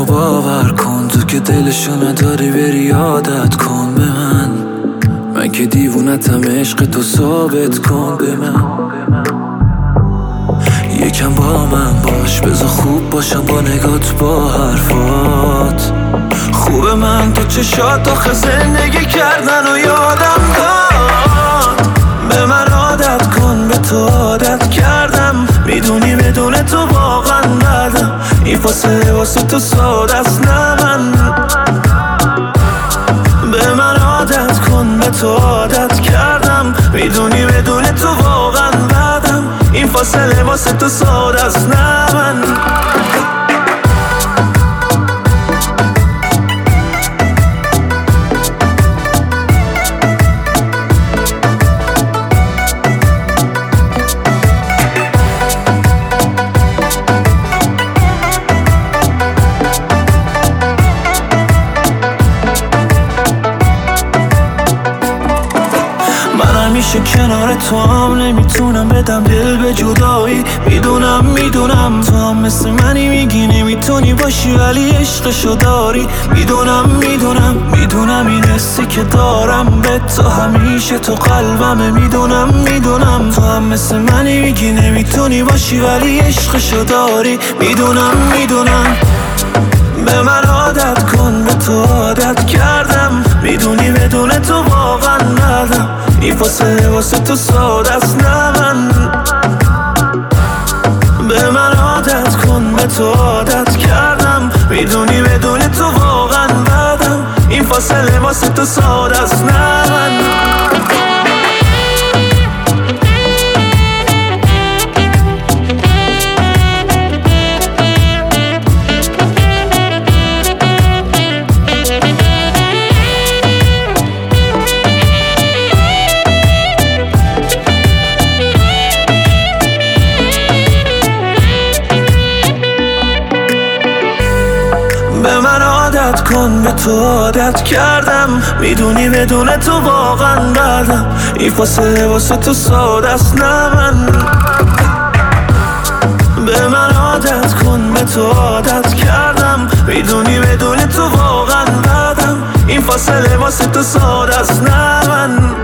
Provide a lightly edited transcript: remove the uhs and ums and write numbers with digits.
منو باور کن، تو که دلشو نداری بری عادت کن به من که دیوونتم، عشق تو ثابت کن به من. یکم با من باش، بذار خوب باشم با نگات با حرفات. خوبه من تو چشات آخه زندگی کردن و یادم داد. به من عادت کن، به تو عادت کردم، میدونی بدون تو واقعا بدم. این فاصله واسه تو ساده است نه من. به من عادت کن، به تو عادت کردم، میدونی بدون تو واقعا بدم. این فاصله واسه تو ساده است نه من. همیشه کنار تو هم نمیتونم بدم دل به جدایی. میدونم تو هم مثل منی، میگی نمیتونی باشی ولی عشقشو داری. میدونم این حسی که دارم به تو همیشه تو قلبمه. میدونم تو هم مثل منی، میگی نمیتونی باشی ولی عشقشو داری. میدونم به من عادت کن، به تو عادت کردم، میدونی بدون تو واقعا ندم. این فاصله واسه تو ساده است نه من. به من عادت کن، به تو عادت کردم، میدونی بدون تو واقعا بدم. این فاصله واسه تو ساده است نه من. به من عادت کن، به تو عادت کردم، میدونی بدون تو واقعا بدم. این فاصله واسه تو ساده است نه من. به من عادت کن، به تو عادت کردم، میدونی بدون تو واقعا بدم. این فاصله واسه تو ساده است نه من.